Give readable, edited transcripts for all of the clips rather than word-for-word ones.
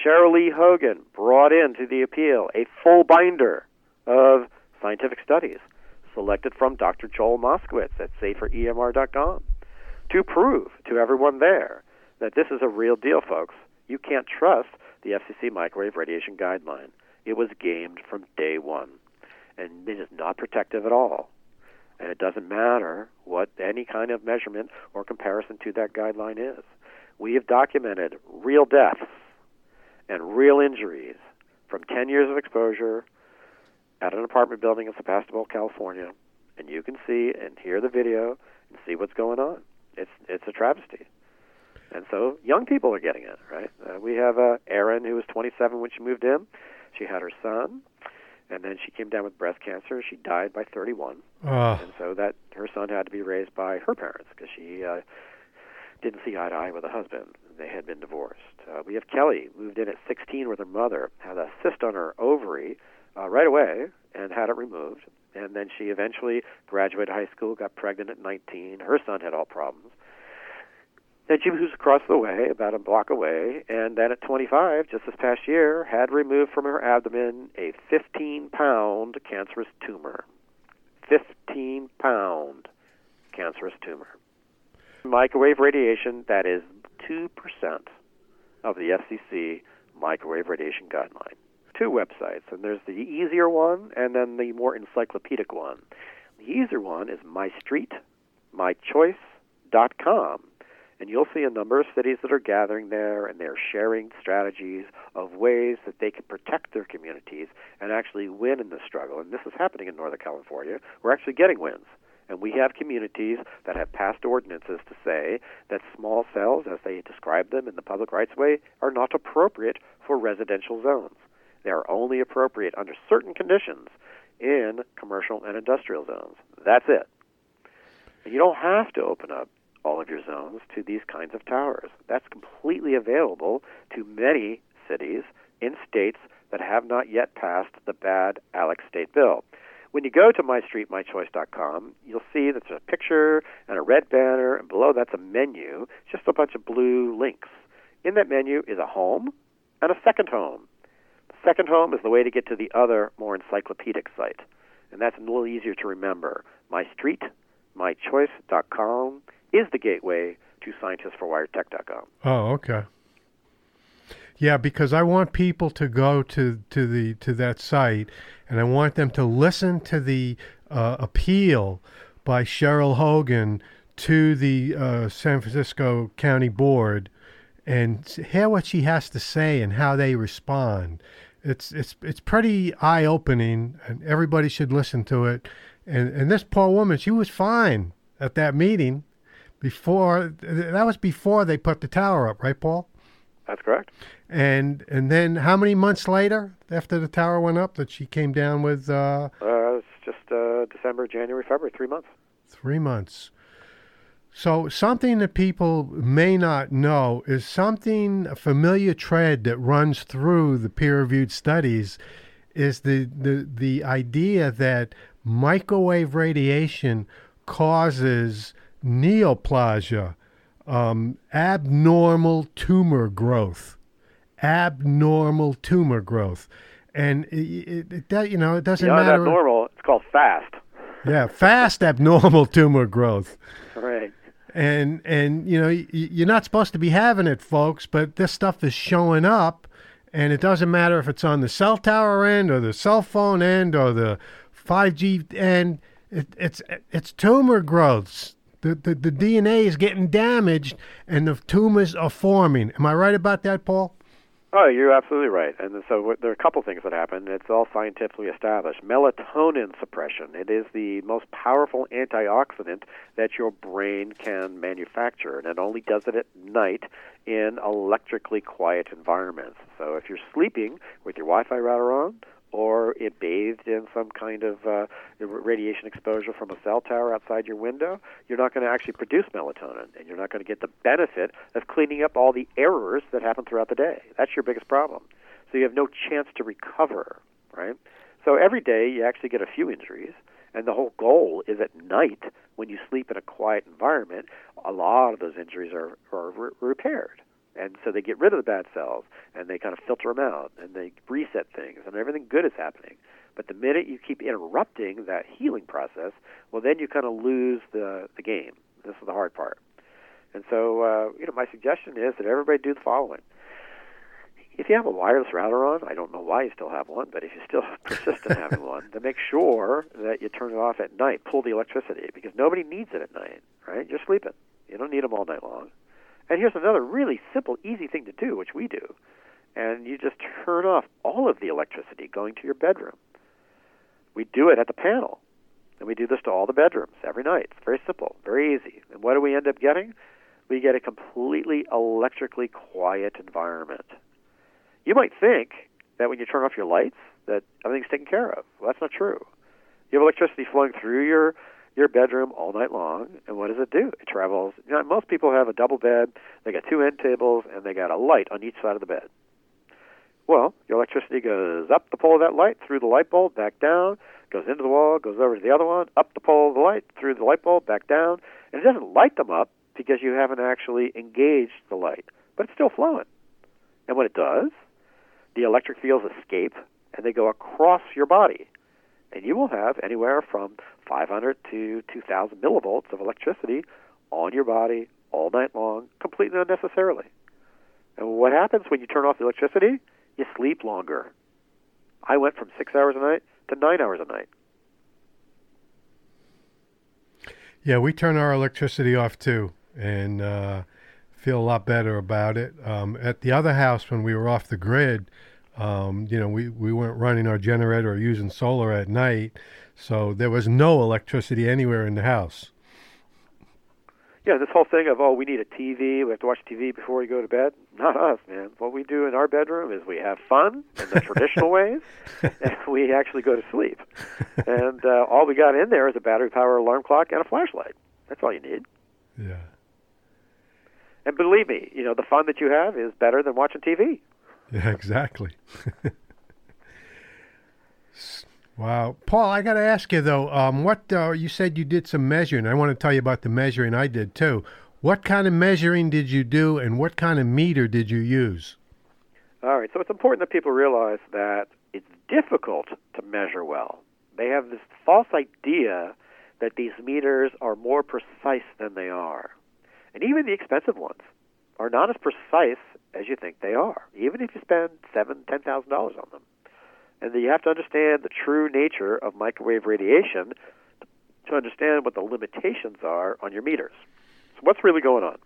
Cheryl Lee Hogan brought into the appeal a full binder of scientific studies selected from Dr. Joel Moskowitz at saferemr.com to prove to everyone there that this is a real deal, folks. You can't trust the FCC microwave radiation guideline. It was gamed from day one, and it is not protective at all. And it doesn't matter what any kind of measurement or comparison to that guideline is. We have documented real deaths and real injuries from 10 years of exposure at an apartment building in Sebastopol, California, and you can see and hear the video and see what's going on. It's a travesty. And so young people are getting it, right? We have Erin, who was 27 when she moved in. She had her son, and then she came down with breast cancer. She died by 31. And so that her son had to be raised by her parents because she didn't see eye to eye with a husband. They had been divorced. We have Kelly, moved in at 16 with her mother, had a cyst on her ovary right away and had it removed. And then she eventually graduated high school, got pregnant at 19. Her son had all problems. Then she was across the way, about a block away, and then at 25, just this past year, had removed from her abdomen a 15-pound cancerous tumor. 15-pound cancerous tumor. Microwave radiation, that is 2% of the FCC microwave radiation guideline. 2 websites, and there's the easier one and then the more encyclopedic one. The easier one is mystreetmychoice.com, and you'll see a number of cities that are gathering there, and they're sharing strategies of ways that they can protect their communities and actually win in this struggle. And this is happening in Northern California. We're actually getting wins. And we have communities that have passed ordinances to say that small cells, as they describe them in the public rights way, are not appropriate for residential zones. They are only appropriate under certain conditions in commercial and industrial zones. That's it. And you don't have to open up all of your zones to these kinds of towers. That's completely available to many cities in states that have not yet passed the bad ALEC state bill. When you go to mystreetmychoice.com, you'll see that there's a picture and a red banner, and below that's a menu, just a bunch of blue links. In that menu is a home and a second home. The second home is the way to get to the other, more encyclopedic site, and that's a little easier to remember. mystreetmychoice.com is the gateway to scientistsforwiredtech.com. Oh, okay. Yeah, because I want people to go to that site, and I want them to listen to the appeal by Cheryl Hogan to the San Francisco County Board, and hear what she has to say and how they respond. It's pretty eye-opening, and everybody should listen to it. And this poor woman, she was fine at that meeting. That was before they put the tower up, right, Paul? That's correct. And then how many months later, after the tower went up, that she came down with? It's just December, January, February, 3 months. 3 months. So something that people may not know is a familiar thread that runs through the peer-reviewed studies is the idea that microwave radiation causes neoplasia, abnormal tumor growth, and it doesn't Beyond matter. Abnormal, it's called fast. Yeah, fast abnormal tumor growth. Right. And you're not supposed to be having it, folks, but this stuff is showing up, and it doesn't matter if it's on the cell tower end or the cell phone end or the 5G end. It's tumor growths. The DNA is getting damaged, and the tumors are forming. Am I right about that, Paul? Oh, you're absolutely right. And so there are a couple things that happen. It's all scientifically established. Melatonin suppression. It is the most powerful antioxidant that your brain can manufacture, and it only does it at night in electrically quiet environments. So if you're sleeping with your Wi-Fi router on, or it bathed in some kind of radiation exposure from a cell tower outside your window, you're not going to actually produce melatonin, and you're not going to get the benefit of cleaning up all the errors that happen throughout the day. That's your biggest problem. So you have no chance to recover, right? So every day you actually get a few injuries, and the whole goal is at night, when you sleep in a quiet environment, a lot of those injuries are repaired. And so they get rid of the bad cells, and they kind of filter them out, and they reset things, and everything good is happening. But the minute you keep interrupting that healing process, well, then you kind of lose the game. This is the hard part. And so, my suggestion is that everybody do the following. If you have a wireless router on, I don't know why you still have one, but if you still persist in having one, then make sure that you turn it off at night. Pull the electricity, because nobody needs it at night, right? You're sleeping. You don't need them all night long. And here's another really simple, easy thing to do, which we do. And you just turn off all of the electricity going to your bedroom. We do it at the panel. And we do this to all the bedrooms every night. It's very simple, very easy. And what do we end up getting? We get a completely electrically quiet environment. You might think that when you turn off your lights that everything's taken care of. Well, that's not true. You have electricity flowing through your bedroom all night long, and what does it do? It travels. Most people have a double bed. They got two end tables, and they got a light on each side of the bed. Well, your electricity goes up the pole of that light, through the light bulb, back down, goes into the wall, goes over to the other one, up the pole of the light, through the light bulb, back down, and it doesn't light them up because you haven't actually engaged the light, but it's still flowing. And when it does, the electric fields escape, and they go across your body. And you will have anywhere from 500 to 2,000 millivolts of electricity on your body all night long, completely unnecessarily. And what happens when you turn off the electricity? You sleep longer. I went from 6 hours a night to 9 hours a night. Yeah, we turn our electricity off too, and feel a lot better about it. At the other house, when we were off the grid, we weren't running our generator or using solar at night, so there was no electricity anywhere in the house. Yeah, this whole thing of, we need a TV, we have to watch TV before we go to bed. Not us, man. What we do in our bedroom is we have fun in the traditional ways, and we actually go to sleep. And all we got in there is a battery-powered alarm clock and a flashlight. That's all you need. Yeah. And believe me, the fun that you have is better than watching TV. Yeah, exactly. Wow. Paul, I got to ask you, though, you said you did some measuring. I want to tell you about the measuring I did, too. What kind of measuring did you do, and what kind of meter did you use? All right, so it's important that people realize that it's difficult to measure well. They have this false idea that these meters are more precise than they are. And even the expensive ones are not as precise as you think they are, even if you spend $7,000, $10,000 on them. And you have to understand the true nature of microwave radiation to understand what the limitations are on your meters. So what's really going on?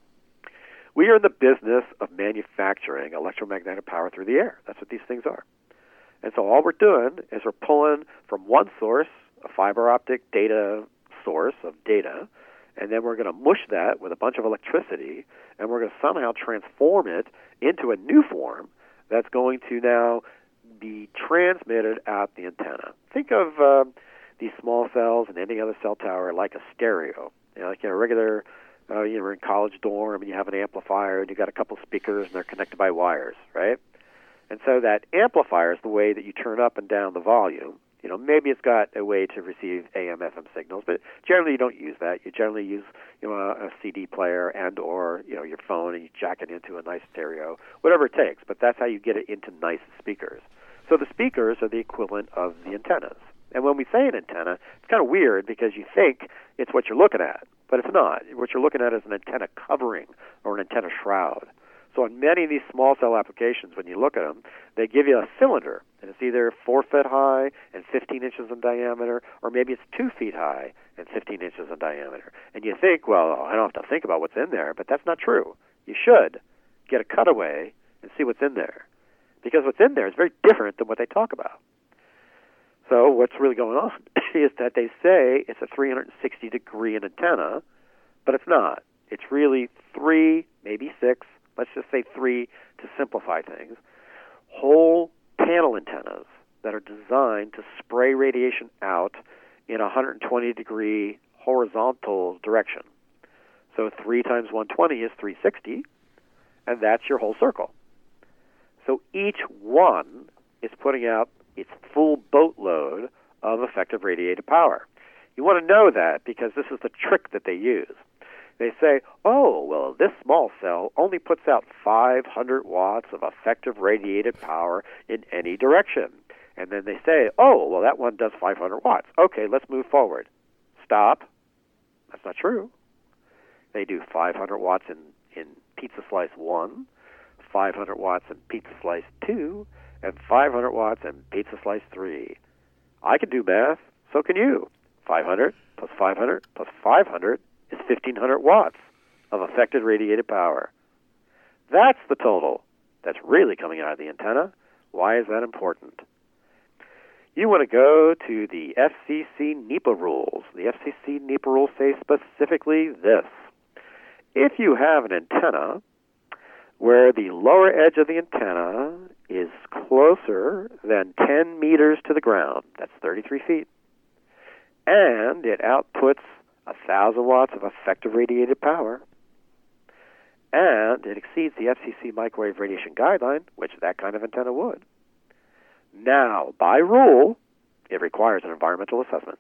We are in the business of manufacturing electromagnetic power through the air. That's what these things are. And so all we're doing is we're pulling from one source, a fiber optic data source of data, and then we're going to mush that with a bunch of electricity, and we're going to somehow transform it into a new form that's going to now be transmitted out the antenna. Think of these small cells and any other cell tower like a stereo. Like a regular, you're in college dorm and you have an amplifier and you got a couple speakers and they're connected by wires, right? And so that amplifier is the way that you turn up and down the volume. Maybe it's got a way to receive AM, FM signals, but generally you don't use that. You generally use, a CD player and or, your phone, and you jack it into a nice stereo, whatever it takes. But that's how you get it into nice speakers. So the speakers are the equivalent of the antennas. And when we say an antenna, it's kind of weird because you think it's what you're looking at, but it's not. What you're looking at is an antenna covering or an antenna shroud. So in many of these small cell applications, when you look at them, they give you a cylinder, and it's either 4 feet high and 15 inches in diameter, or maybe it's 2 feet high and 15 inches in diameter. And you think, well, I don't have to think about what's in there, but that's not true. You should get a cutaway and see what's in there, because what's in there is very different than what they talk about. So what's really going on is that they say it's a 360-degree antenna, but it's not. It's really 3, maybe 6, let's just say 3 to simplify things, whole panel antennas that are designed to spray radiation out in a 120-degree horizontal direction. So 3 times 120 is 360, and that's your whole circle. So each one is putting out its full boatload of effective radiated power. You want to know that because this is the trick that they use. They say, oh, well, this small cell only puts out 500 watts of effective radiated power in any direction. And then they say, oh, well, that one does 500 watts. Okay, let's move forward. Stop. That's not true. They do 500 watts in pizza slice 1, 500 watts in pizza slice 2, and 500 watts in pizza slice 3. I can do math, so can you. 500 plus 500 plus 500 is 1,500 watts of effective radiated power. That's the total that's really coming out of the antenna. Why is that important? You want to go to the FCC NEPA rules. The FCC NEPA rules say specifically this. If you have an antenna where the lower edge of the antenna is closer than 10 meters to the ground, that's 33 feet, and it outputs 1,000 watts of effective radiated power, and it exceeds the FCC microwave radiation guideline, which that kind of antenna would. Now, by rule, it requires an environmental assessment.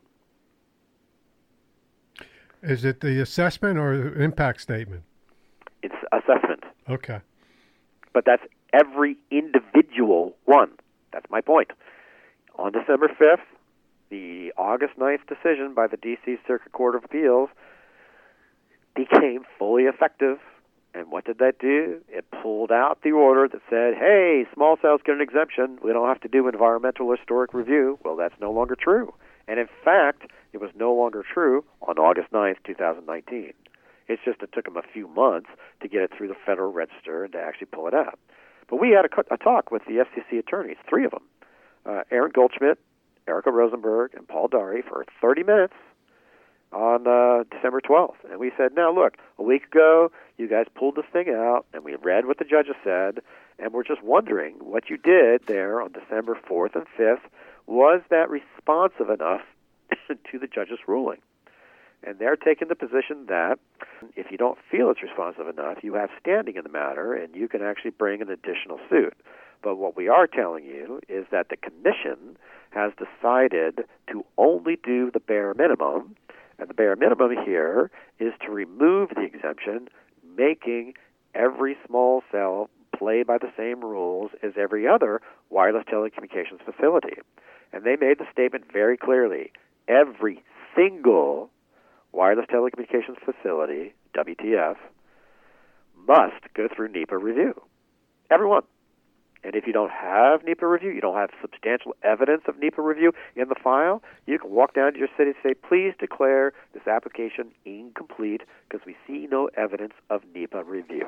Is it the assessment or the impact statement? It's assessment. Okay. But that's every individual one. That's my point. On December 5th, the August 9th decision by the D.C. Circuit Court of Appeals became fully effective. And what did that do? It pulled out the order that said, hey, small cells get an exemption. We don't have to do environmental or historic review. Well, that's no longer true. And in fact, it was no longer true on August 9th, 2019. It's just it took them a few months to get it through the Federal Register and to actually pull it out. But we had a talk with the FCC attorneys, 3 of them, Aaron Goldschmidt, Erica Rosenberg, and Paul Dari, for 30 minutes on December 12th. And we said, now look, a week ago, you guys pulled this thing out, and we read what the judges said, and we're just wondering what you did there on December 4th and 5th. Was that responsive enough to the judge's ruling? And they're taking the position that if you don't feel it's responsive enough, you have standing in the matter, and you can actually bring an additional suit. But what we are telling you is that the commission has decided to only do the bare minimum, and the bare minimum here is to remove the exemption, making every small cell play by the same rules as every other wireless telecommunications facility. And they made the statement very clearly. Every single wireless telecommunications facility, WTF, must go through NEPA review. Everyone. And if you don't have NEPA review, you don't have substantial evidence of NEPA review in the file, you can walk down to your city and say, please declare this application incomplete because we see no evidence of NEPA review.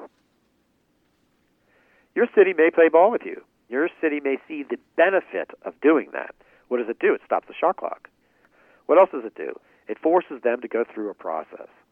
Your city may play ball with you. Your city may see the benefit of doing that. What does it do? It stops the shot clock. What else does it do? It forces them to go through a process.